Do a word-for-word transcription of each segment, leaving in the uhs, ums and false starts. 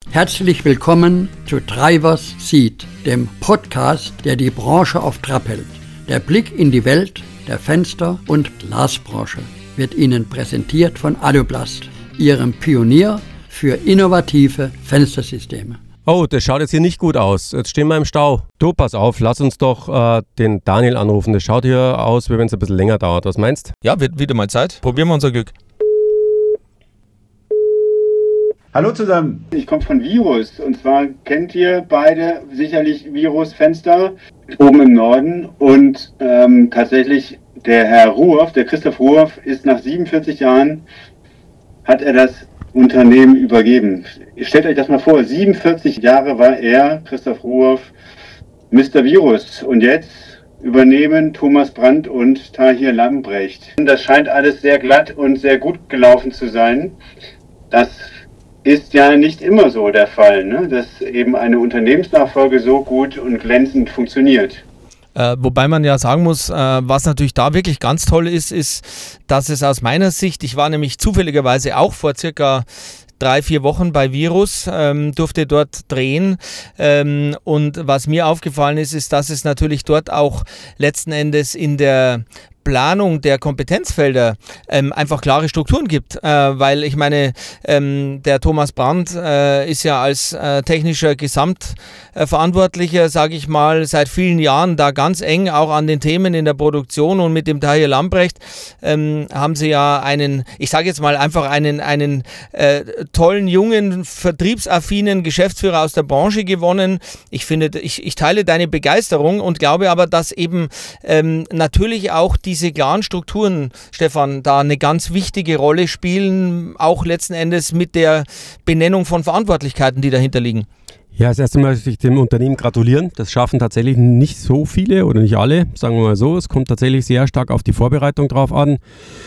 Herzlich willkommen zu Drivers Seat, dem Podcast, der die Branche auf Trab hält. Der Blick in die Welt der Fenster- und Glasbranche wird Ihnen präsentiert von Aluplast, Ihrem Pionier für innovative Fenstersysteme. Oh, das schaut jetzt hier nicht gut aus. Jetzt stehen wir im Stau. Du, pass auf, lass uns doch äh, den Daniel anrufen. Das schaut hier aus, wie wenn es ein bisschen länger dauert. Was meinst? Ja, wird wieder mal Zeit. Probieren wir unser Glück. Hallo zusammen, ich komme von Virus und zwar kennt ihr beide sicherlich Virus Fenster oben im Norden und ähm, tatsächlich der Herr Ruhoff, der Christoph Ruhoff, ist nach siebenundvierzig Jahren, hat er das Unternehmen übergeben. Stellt euch das mal vor, siebenundvierzig Jahre war er, Christoph Ruhoff, Mister Virus und jetzt übernehmen Thomas Brandt und Tahir Lambrecht. Das scheint alles sehr glatt und sehr gut gelaufen zu sein. Das ist ja nicht immer so der Fall, ne? Dass eben eine Unternehmensnachfolge so gut und glänzend funktioniert. Äh, wobei man ja sagen muss, äh, was natürlich da wirklich ganz toll ist, ist, dass es aus meiner Sicht, ich war nämlich zufälligerweise auch vor circa drei, vier Wochen bei Virus, ähm, durfte dort drehen ähm, und was mir aufgefallen ist, ist, dass es natürlich dort auch letzten Endes in der Planung der Kompetenzfelder ähm, einfach klare Strukturen gibt, äh, weil ich meine, ähm, der Thomas Brandt äh, ist ja als äh, technischer Gesamtverantwortlicher, äh, sage ich mal, seit vielen Jahren da ganz eng auch an den Themen in der Produktion und mit dem Tahir Lambrecht ähm, haben sie ja einen, ich sage jetzt mal einfach einen, einen äh, tollen, jungen, vertriebsaffinen Geschäftsführer aus der Branche gewonnen. Ich finde, ich, ich teile deine Begeisterung und glaube aber, dass eben ähm, natürlich auch die diese klaren Strukturen, Stefan, da eine ganz wichtige Rolle spielen, auch letzten Endes mit der Benennung von Verantwortlichkeiten, die dahinter liegen. Ja, das erste Mal möchte ich dem Unternehmen gratulieren. Das schaffen tatsächlich nicht so viele oder nicht alle, sagen wir mal so. Es kommt tatsächlich sehr stark auf die Vorbereitung drauf an.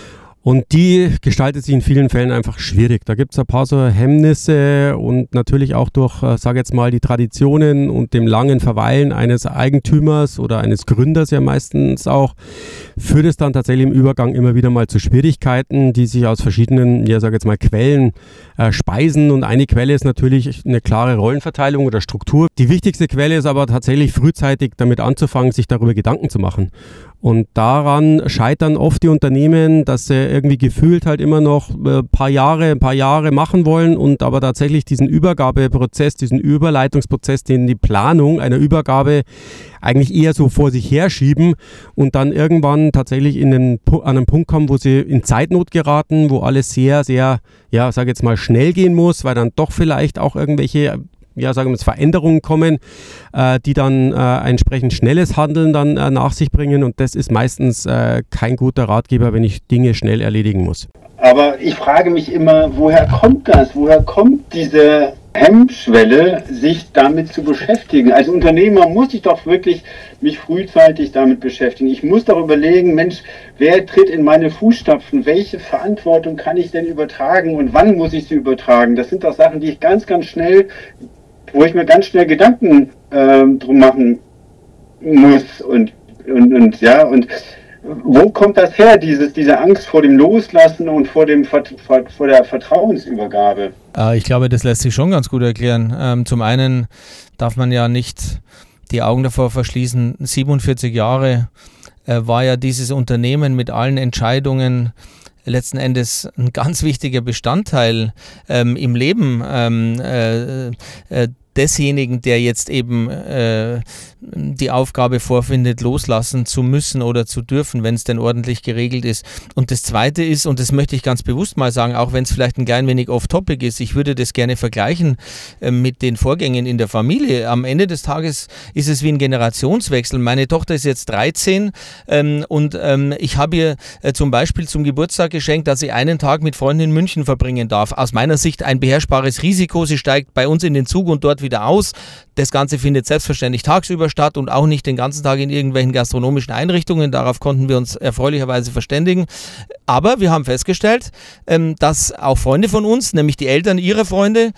Und die gestaltet sich in vielen Fällen einfach schwierig. Da gibt es ein paar so Hemmnisse und natürlich auch durch, äh, sage jetzt mal, die Traditionen und dem langen Verweilen eines Eigentümers oder eines Gründers ja meistens auch, führt es dann tatsächlich im Übergang immer wieder mal zu Schwierigkeiten, die sich aus verschiedenen, ja, sage jetzt mal, Quellen äh, speisen. Und eine Quelle ist natürlich eine klare Rollenverteilung oder Struktur. Die wichtigste Quelle ist aber tatsächlich frühzeitig damit anzufangen, sich darüber Gedanken zu machen. Und daran scheitern oft die Unternehmen, dass sie irgendwie gefühlt halt immer noch ein paar Jahre, ein paar Jahre machen wollen und aber tatsächlich diesen Übergabeprozess, diesen Überleitungsprozess, den die Planung einer Übergabe eigentlich eher so vor sich herschieben und dann irgendwann tatsächlich in einen, an einen Punkt kommen, wo sie in Zeitnot geraten, wo alles sehr, sehr, ja, sage jetzt mal schnell gehen muss, weil dann doch vielleicht auch irgendwelche ja, sagen wir jetzt Veränderungen kommen, äh, die dann äh, entsprechend schnelles Handeln dann äh, nach sich bringen und das ist meistens äh, kein guter Ratgeber, wenn ich Dinge schnell erledigen muss. Aber ich frage mich immer, woher kommt das? Woher kommt diese Hemmschwelle, sich damit zu beschäftigen? Als Unternehmer muss ich doch wirklich mich frühzeitig damit beschäftigen. Ich muss doch überlegen, Mensch, wer tritt in meine Fußstapfen? Welche Verantwortung kann ich denn übertragen und wann muss ich sie übertragen? Das sind doch Sachen, die ich ganz, ganz schnell wo ich mir ganz schnell Gedanken äh, drum machen muss und, und, und ja, und wo kommt das her, dieses, diese Angst vor dem Loslassen und vor, dem, vor, vor der Vertrauensübergabe? Äh, ich glaube, das lässt sich schon ganz gut erklären. Ähm, zum einen darf man ja nicht die Augen davor verschließen, siebenundvierzig Jahre äh, war ja dieses Unternehmen mit allen Entscheidungen letzten Endes ein ganz wichtiger Bestandteil ähm, im Leben ähm, äh, äh, desjenigen, der jetzt eben äh, die Aufgabe vorfindet, loslassen zu müssen oder zu dürfen, wenn es denn ordentlich geregelt ist. Und das Zweite ist, und das möchte ich ganz bewusst mal sagen, auch wenn es vielleicht ein klein wenig off-topic ist, ich würde das gerne vergleichen äh, mit den Vorgängen in der Familie. Am Ende des Tages ist es wie ein Generationswechsel. Meine Tochter ist jetzt dreizehn ähm, und ähm, ich habe ihr äh, zum Beispiel zum Geburtstag geschenkt, dass sie einen Tag mit Freunden in München verbringen darf. Aus meiner Sicht ein beherrschbares Risiko. Sie steigt bei uns in den Zug und dort wieder aus. Das Ganze findet selbstverständlich tagsüber statt und auch nicht den ganzen Tag in irgendwelchen gastronomischen Einrichtungen. Darauf konnten wir uns erfreulicherweise verständigen. Aber wir haben festgestellt, dass auch Freunde von uns, nämlich die Eltern ihrer Freunde,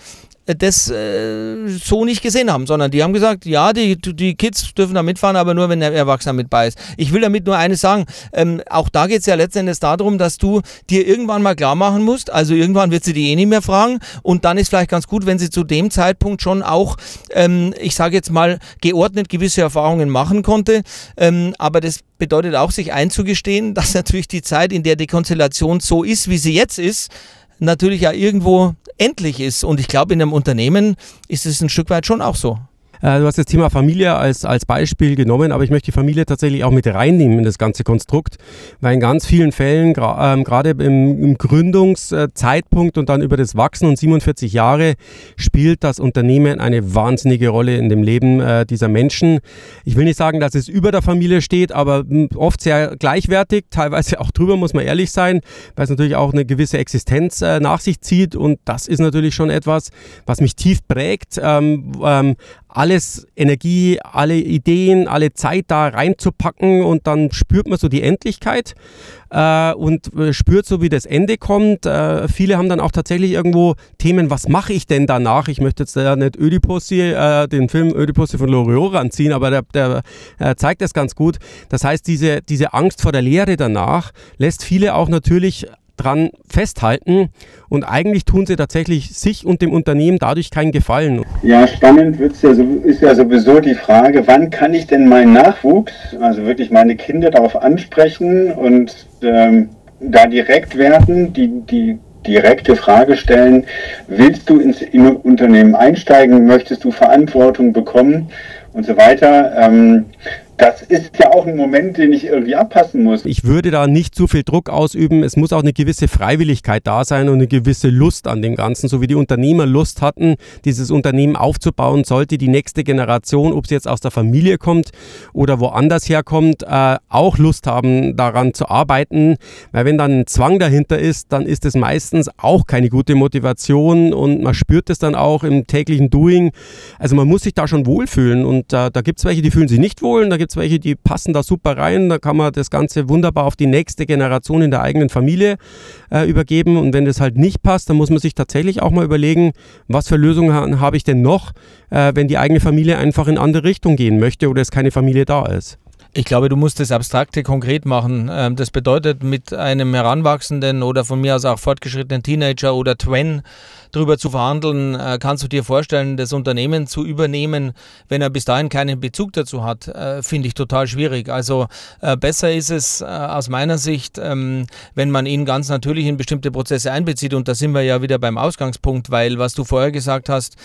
das äh, so nicht gesehen haben, sondern die haben gesagt, ja, die, die Kids dürfen da mitfahren, aber nur, wenn der Erwachsener mit bei ist. Ich will damit nur eines sagen, ähm, auch da geht es ja letzten Endes darum, dass du dir irgendwann mal klar machen musst, also irgendwann wird sie die eh nicht mehr fragen und dann ist vielleicht ganz gut, wenn sie zu dem Zeitpunkt schon auch, ähm, ich sage jetzt mal, geordnet gewisse Erfahrungen machen konnte, ähm, aber das bedeutet auch, sich einzugestehen, dass natürlich die Zeit, in der die Konstellation so ist, wie sie jetzt ist, natürlich ja irgendwo endlich ist. Und ich glaube, in einem Unternehmen ist es ein Stück weit schon auch so. Du hast das Thema Familie als, als Beispiel genommen, aber ich möchte die Familie tatsächlich auch mit reinnehmen in das ganze Konstrukt, weil in ganz vielen Fällen, gra- ähm, gerade im, im Gründungszeitpunkt und dann über das Wachsen und siebenundvierzig Jahre, spielt das Unternehmen eine wahnsinnige Rolle in dem Leben äh, dieser Menschen. Ich will nicht sagen, dass es über der Familie steht, aber oft sehr gleichwertig, teilweise auch drüber, muss man ehrlich sein, weil es natürlich auch eine gewisse Existenz äh, nach sich zieht und das ist natürlich schon etwas, was mich tief prägt. Ähm, ähm, alles Energie, alle Ideen, alle Zeit da reinzupacken und dann spürt man so die Endlichkeit äh, und spürt so, wie das Ende kommt. Äh, viele haben dann auch tatsächlich irgendwo Themen, was mache ich denn danach? Ich möchte jetzt äh, nicht Ödipussy, äh, den Film Ödipussy von Loriot ranziehen, aber der, der äh, zeigt das ganz gut. Das heißt, diese, diese Angst vor der Leere danach lässt viele auch natürlich dran festhalten und eigentlich tun sie tatsächlich sich und dem Unternehmen dadurch keinen Gefallen. Ja, spannend wird's ja so, ist ja sowieso die Frage, wann kann ich denn meinen Nachwuchs, also wirklich meine Kinder darauf ansprechen und ähm, da direkt werden, die, die direkte Frage stellen, willst du ins Unternehmen einsteigen, möchtest du Verantwortung bekommen und so weiter. Ähm, Das ist ja auch ein Moment, den ich irgendwie abpassen muss. Ich würde da nicht zu viel Druck ausüben. Es muss auch eine gewisse Freiwilligkeit da sein und eine gewisse Lust an dem Ganzen. So wie die Unternehmer Lust hatten, dieses Unternehmen aufzubauen, sollte die nächste Generation, ob sie jetzt aus der Familie kommt oder woanders herkommt, äh, auch Lust haben, daran zu arbeiten. Weil wenn dann ein Zwang dahinter ist, dann ist es meistens auch keine gute Motivation und man spürt es dann auch im täglichen Doing. Also man muss sich da schon wohlfühlen und äh, da gibt es welche, die fühlen sich nicht wohl, da gibt es welche, die passen da super rein, da kann man das Ganze wunderbar auf die nächste Generation in der eigenen Familie äh, übergeben und wenn das halt nicht passt, dann muss man sich tatsächlich auch mal überlegen, was für Lösungen ha- habe ich denn noch, äh, wenn die eigene Familie einfach in andere Richtung gehen möchte oder es keine Familie da ist. Ich glaube, du musst das Abstrakte konkret machen. Das bedeutet, mit einem heranwachsenden oder von mir aus auch fortgeschrittenen Teenager oder Twen drüber zu verhandeln, kannst du dir vorstellen, das Unternehmen zu übernehmen, wenn er bis dahin keinen Bezug dazu hat, finde ich total schwierig. Also besser ist es aus meiner Sicht, wenn man ihn ganz natürlich in bestimmte Prozesse einbezieht und da sind wir ja wieder beim Ausgangspunkt, weil was du vorher gesagt hast,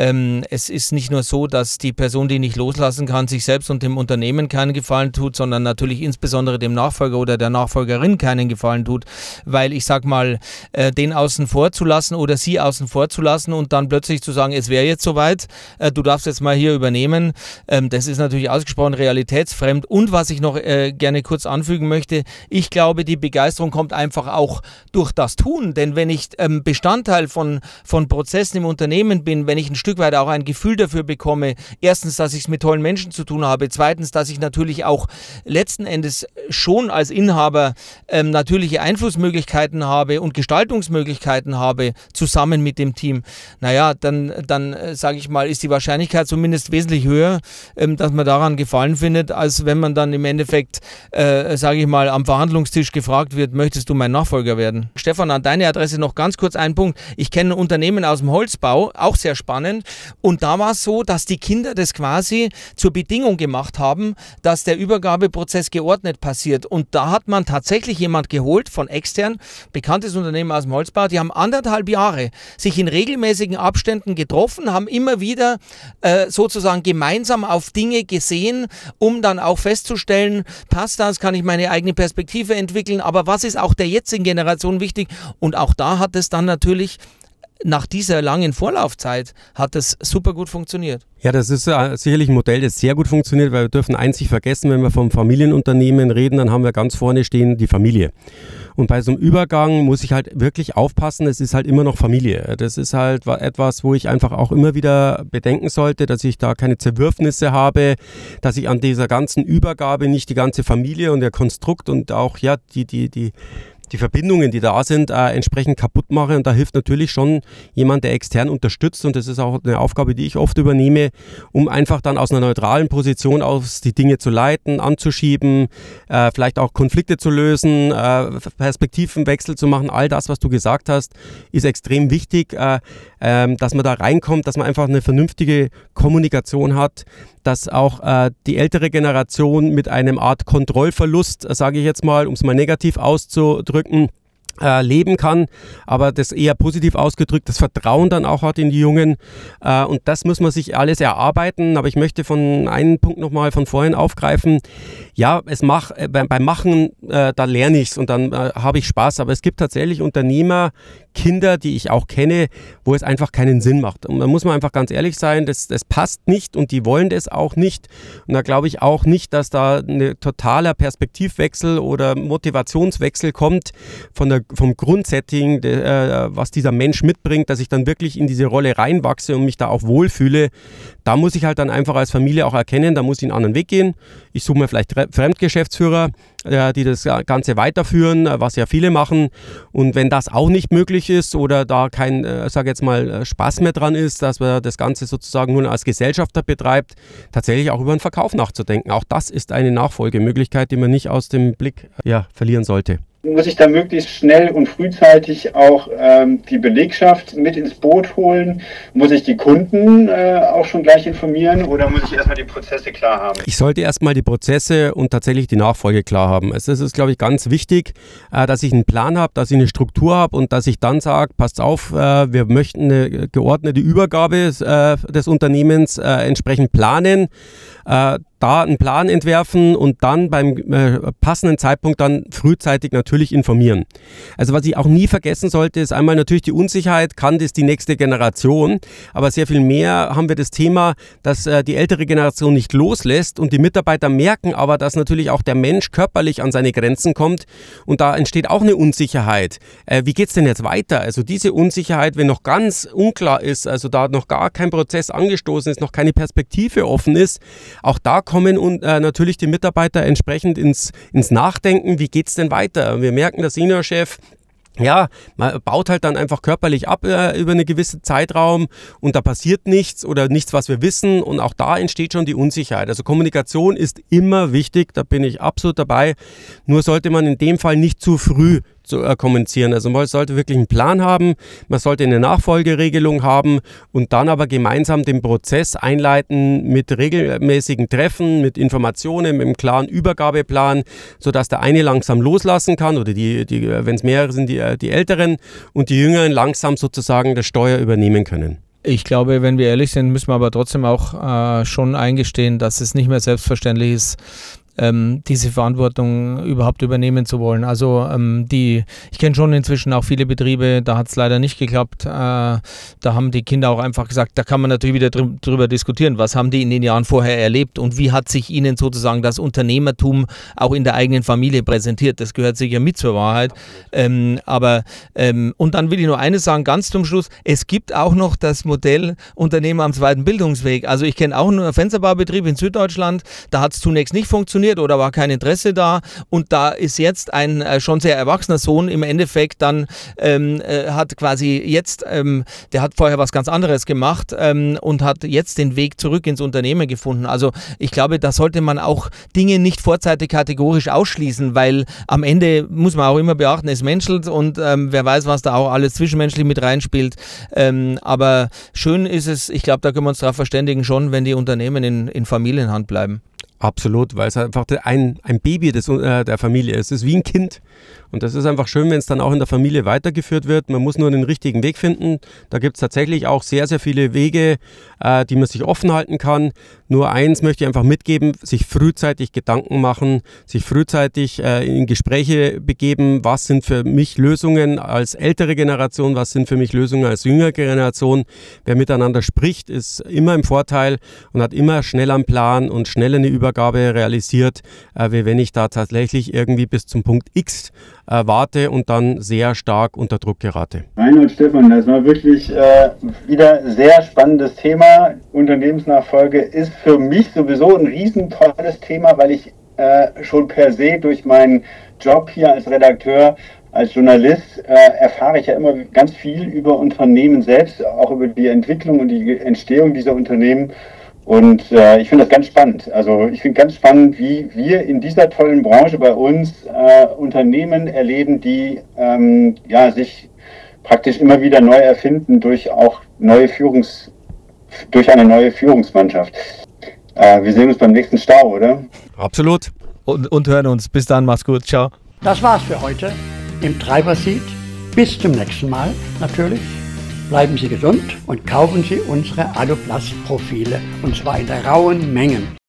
es ist nicht nur so, dass die Person, die nicht loslassen kann, sich selbst und dem Unternehmen keinen Gefallen tut, sondern natürlich insbesondere dem Nachfolger oder der Nachfolgerin keinen Gefallen tut, weil ich sag mal, äh, den außen vor zu lassen oder sie außen vor zu lassen und dann plötzlich zu sagen, es wäre jetzt soweit, äh, du darfst jetzt mal hier übernehmen, ähm, das ist natürlich ausgesprochen realitätsfremd und was ich noch äh, gerne kurz anfügen möchte, ich glaube, die Begeisterung kommt einfach auch durch das Tun, denn wenn ich ähm, Bestandteil von, von Prozessen im Unternehmen bin, wenn ich ein Stück weit auch ein Gefühl dafür bekomme, erstens, dass ich es mit tollen Menschen zu tun habe, zweitens, dass ich natürlich auch letzten Endes schon als Inhaber ähm, natürliche Einflussmöglichkeiten habe und Gestaltungsmöglichkeiten habe, zusammen mit dem Team, naja, dann, dann äh, sage ich mal, ist die Wahrscheinlichkeit zumindest wesentlich höher, ähm, dass man daran Gefallen findet, als wenn man dann im Endeffekt, äh, sage ich mal, am Verhandlungstisch gefragt wird, möchtest du mein Nachfolger werden? Stefan, an deine Adresse noch ganz kurz ein Punkt. Ich kenne ein Unternehmen aus dem Holzbau, auch sehr spannend, und da war es so, dass die Kinder das quasi zur Bedingung gemacht haben, dass der Übergabeprozess geordnet passiert. Und da hat man tatsächlich jemand geholt von extern, bekanntes Unternehmen aus dem Holzbau, die haben anderthalb Jahre sich in regelmäßigen Abständen getroffen, haben immer wieder äh, sozusagen gemeinsam auf Dinge gesehen, um dann auch festzustellen, passt das, kann ich meine eigene Perspektive entwickeln, aber was ist auch der jetzigen Generation wichtig? Und auch da hat es dann natürlich nach dieser langen Vorlaufzeit hat das super gut funktioniert. Ja, das ist äh, sicherlich ein Modell, das sehr gut funktioniert, weil wir dürfen eins nicht vergessen, wenn wir vom Familienunternehmen reden, dann haben wir ganz vorne stehen die Familie. Und bei so einem Übergang muss ich halt wirklich aufpassen, es ist halt immer noch Familie. Das ist halt etwas, wo ich einfach auch immer wieder bedenken sollte, dass ich da keine Zerwürfnisse habe, dass ich an dieser ganzen Übergabe nicht die ganze Familie und der Konstrukt und auch ja die, die, die die Verbindungen, die da sind, äh, entsprechend kaputt mache. Und da hilft natürlich schon jemand, der extern unterstützt. Und das ist auch eine Aufgabe, die ich oft übernehme, um einfach dann aus einer neutralen Position aus die Dinge zu leiten, anzuschieben, äh, vielleicht auch Konflikte zu lösen, äh, Perspektivenwechsel zu machen. All das, was du gesagt hast, ist extrem wichtig, äh, äh, dass man da reinkommt, dass man einfach eine vernünftige Kommunikation hat, dass auch äh, die ältere Generation mit einem Art Kontrollverlust, sage ich jetzt mal, um es mal negativ auszudrücken, äh, leben kann, aber das eher positiv ausgedrückt, das Vertrauen dann auch hat in die Jungen, äh, und das muss man sich alles erarbeiten. Aber ich möchte von einem Punkt nochmal von vorhin aufgreifen. Ja, es mach, äh, beim, beim Machen, äh, da lerne ich es und dann äh, habe ich Spaß, aber es gibt tatsächlich Unternehmer, Kinder, die ich auch kenne, wo es einfach keinen Sinn macht. Und da muss man einfach ganz ehrlich sein, das, das passt nicht und die wollen das auch nicht. Und da glaube ich auch nicht, dass da ein totaler Perspektivwechsel oder Motivationswechsel kommt von der, vom Grundsetting, de, äh, was dieser Mensch mitbringt, dass ich dann wirklich in diese Rolle reinwachse und mich da auch wohlfühle. Da muss ich halt dann einfach als Familie auch erkennen, da muss ich einen anderen Weg gehen. Ich suche mir vielleicht Fremdgeschäftsführer, äh, die das Ganze weiterführen, was ja viele machen. Und wenn das auch nicht möglich ist oder da kein, äh, sage jetzt mal, Spaß mehr dran ist, dass man das Ganze sozusagen nur als Gesellschafter betreibt, tatsächlich auch über den Verkauf nachzudenken. Auch das ist eine Nachfolgemöglichkeit, die man nicht aus dem Blick ja, verlieren sollte. Muss ich da möglichst schnell und frühzeitig auch ähm, die Belegschaft mit ins Boot holen? Muss ich die Kunden äh, auch schon gleich informieren oder muss ich erstmal die Prozesse klar haben? Ich sollte erstmal die Prozesse und tatsächlich die Nachfolge klar haben. Also es ist, glaube ich, ganz wichtig, äh, dass ich einen Plan habe, dass ich eine Struktur habe und dass ich dann sage, passt auf, äh, wir möchten eine geordnete Übergabe äh, des Unternehmens äh, entsprechend planen. Äh, da einen Plan entwerfen und dann beim äh, passenden Zeitpunkt dann frühzeitig natürlich informieren. Also was ich auch nie vergessen sollte, ist einmal natürlich die Unsicherheit, kann das die nächste Generation, aber sehr viel mehr haben wir das Thema, dass äh, die ältere Generation nicht loslässt und die Mitarbeiter merken aber, dass natürlich auch der Mensch körperlich an seine Grenzen kommt und da entsteht auch eine Unsicherheit. Äh, wie geht es denn jetzt weiter? Also diese Unsicherheit, wenn noch ganz unklar ist, also da noch gar kein Prozess angestoßen ist, noch keine Perspektive offen ist, auch da kommen und äh, natürlich die Mitarbeiter entsprechend ins, ins Nachdenken, wie geht es denn weiter? Wir merken, der Seniorchef, ja, man baut halt dann einfach körperlich ab äh, über einen gewissen Zeitraum und da passiert nichts oder nichts, was wir wissen und auch da entsteht schon die Unsicherheit. Also Kommunikation ist immer wichtig, da bin ich absolut dabei, nur sollte man in dem Fall nicht zu früh zu äh, kommunizieren. Also man sollte wirklich einen Plan haben, man sollte eine Nachfolgeregelung haben und dann aber gemeinsam den Prozess einleiten mit regelmäßigen Treffen, mit Informationen, mit einem klaren Übergabeplan, sodass der eine langsam loslassen kann oder die, die wenn es mehrere sind, die, die Älteren und die Jüngeren langsam sozusagen das Steuer übernehmen können. Ich glaube, wenn wir ehrlich sind, müssen wir aber trotzdem auch äh, schon eingestehen, dass es nicht mehr selbstverständlich ist, Ähm, diese Verantwortung überhaupt übernehmen zu wollen. Also ähm, die, ich kenne schon inzwischen auch viele Betriebe, da hat es leider nicht geklappt. Äh, da haben die Kinder auch einfach gesagt, da kann man natürlich wieder drü- drüber diskutieren, was haben die in den Jahren vorher erlebt und wie hat sich ihnen sozusagen das Unternehmertum auch in der eigenen Familie präsentiert. Das gehört sicher mit zur Wahrheit. Ähm, aber ähm, und dann will ich nur eines sagen, ganz zum Schluss, es gibt auch noch das Modell Unternehmer am zweiten Bildungsweg. Also ich kenne auch einen Fensterbaubetrieb in Süddeutschland, da hat es zunächst nicht funktioniert oder war kein Interesse da und da ist jetzt ein äh, schon sehr erwachsener Sohn im Endeffekt dann ähm, äh, hat quasi jetzt, ähm, der hat vorher was ganz anderes gemacht ähm, und hat jetzt den Weg zurück ins Unternehmen gefunden. Also ich glaube, da sollte man auch Dinge nicht vorzeitig kategorisch ausschließen, weil am Ende muss man auch immer beachten, es menschelt und ähm, wer weiß, was da auch alles zwischenmenschlich mit reinspielt. Ähm, aber schön ist es, ich glaube, da können wir uns darauf verständigen schon, wenn die Unternehmen in, in Familienhand bleiben. Absolut, weil es einfach ein, ein Baby des, äh, der Familie ist. Es ist wie ein Kind. Und das ist einfach schön, wenn es dann auch in der Familie weitergeführt wird. Man muss nur den richtigen Weg finden. Da gibt es tatsächlich auch sehr, sehr viele Wege, äh, die man sich offen halten kann. Nur eins möchte ich einfach mitgeben, sich frühzeitig Gedanken machen, sich frühzeitig äh, in Gespräche begeben. Was sind für mich Lösungen als ältere Generation? Was sind für mich Lösungen als jüngere Generation? Wer miteinander spricht, ist immer im Vorteil und hat immer schnell einen Plan und schnell eine Übergabe realisiert, äh, wie wenn ich da tatsächlich irgendwie bis zum Punkt X äh, warte und dann sehr stark unter Druck gerate. Reinhold, Stefan, das war wirklich äh, wieder ein sehr spannendes Thema. Unternehmensnachfolge ist für mich sowieso ein riesen tolles Thema, weil ich äh, schon per se durch meinen Job hier als Redakteur als Journalist äh, erfahre ich ja immer ganz viel über Unternehmen selbst, auch über die Entwicklung und die Entstehung dieser Unternehmen. Und äh, ich finde das ganz spannend. Also ich finde ganz spannend, wie wir in dieser tollen Branche bei uns äh, Unternehmen erleben, die ähm, ja, sich praktisch immer wieder neu erfinden durch auch neue Führungs, durch eine neue Führungsmannschaft. Äh, wir sehen uns beim nächsten Stau, oder? Absolut. Und, und hören uns. Bis dann, mach's gut. Ciao. Das war's für heute im Treiber-Seat. Bis zum nächsten Mal natürlich. Bleiben Sie gesund und kaufen Sie unsere Aluplast-Profile, und zwar in rauen Mengen.